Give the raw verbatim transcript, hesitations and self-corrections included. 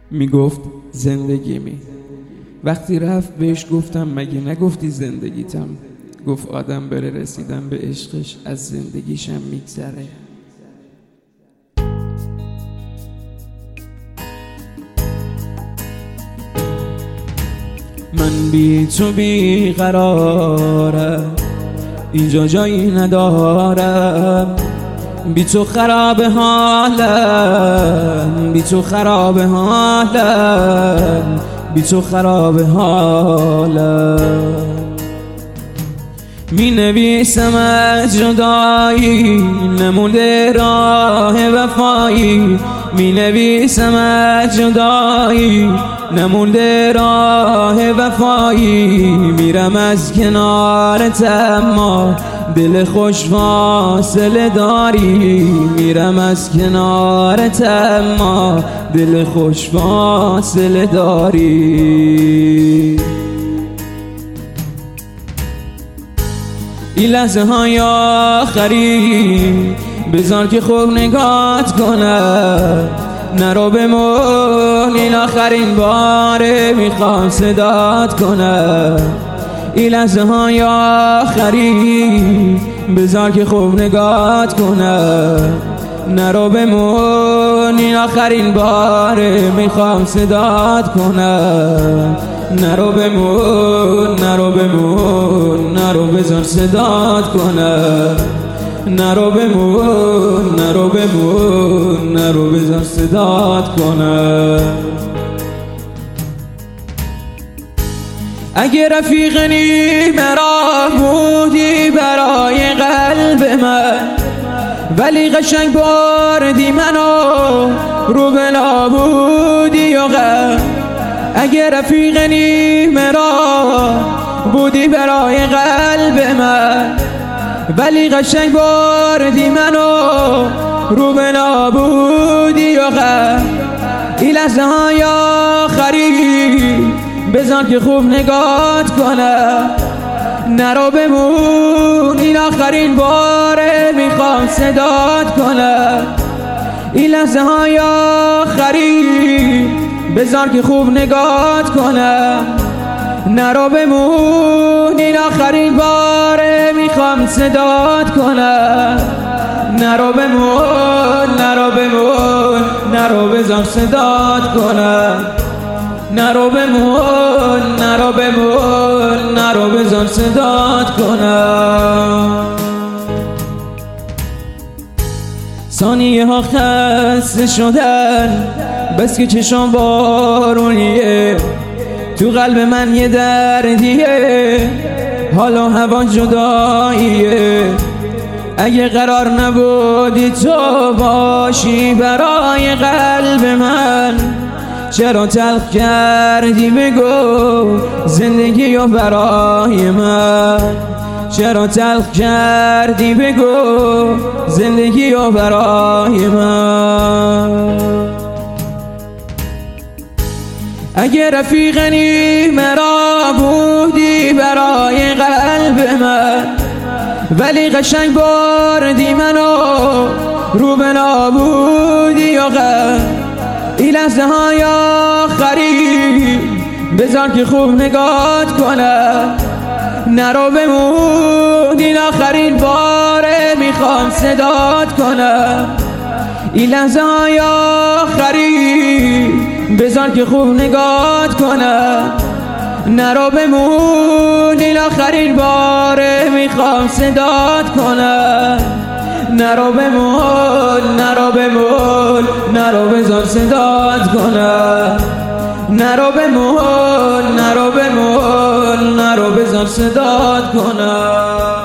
میگفت زندگی می. وقتی رفت بهش گفتم مگه نگفتی زندگیتم؟ گفت آدم بره رسیدن به عشقش از زندگیشم میگذره. من بی تو بی قرارم، اینجا جایی ندارم، بی تو خراب حالم، بی تو خراب حالم، بی تو خراب حالم. می نویسم از جدایی نمونده راه وفایی، می نویسم از جدایی نمونده راه وفایی. میرم از کنارت اما دل خوش فاصله داری، میرم از کنارت اما دل خوش فاصله داری. این لحظه های آخری بذار که خوب نگات کنم، نرو بمون این آخرین باره میخوام صدات کنم. این لحظه های آخری بذار که خوب نگات کنم، نرو بمون این آخرین باره میخوام صدات کنم. نرو بمون نرو بمون نرو بذار صدات کنم، نرو بمون نرو بمون نرو بذار صدات کنم. اگه رفیق نیمه راه بودی برای قلب من، ولی قشنگ بردی منو رو بلا بودی و غم. اگه رفیق نیمه راه بودی برای قلب من، ولی قشنگ بردی منو رو بلا بودی و غم. این لحظه های آخری بذار که خوب نگات کنم، نرو بمون این آخرین باره میخوام صدات کنم. این لحظه های آخری بذار که خوب نگات کنم، نرو بمون این آخرین باره میخوام صدات کنم. نرو بمون نرو بمون نرو بذار صدات کنم، نرو بمون نرو بمون نرو بذار صدات کنم. ثانیه ها خسته شدن بس که چشم بارونیه، تو قلب من یه دردیه، حال و هوا جداییه. اگه قرار نبودی تو باشی برای قلب من، چرا تلخ کردی بگو زندگی و برای من؟ چرا تلخ کردی بگو زندگی و برای من؟ اگه رفیق نیمه راه بودی برای قلب من، ولی قشنگ بردی منو رو بلا بودی و غم. این لحظه های آخری بذار که خوب نگات کنم، نرو بمون این آخرین باره میخوام صدات کنم. این لحظه های آخری بذار که خوب نگات کنم، نرو بمون این آخرین باره میخوام صدات کنم. نرو بمون نرو بمون نرو بذار صدات کنم، نرو بمون نرو بمون نرو بذار صدات کنم.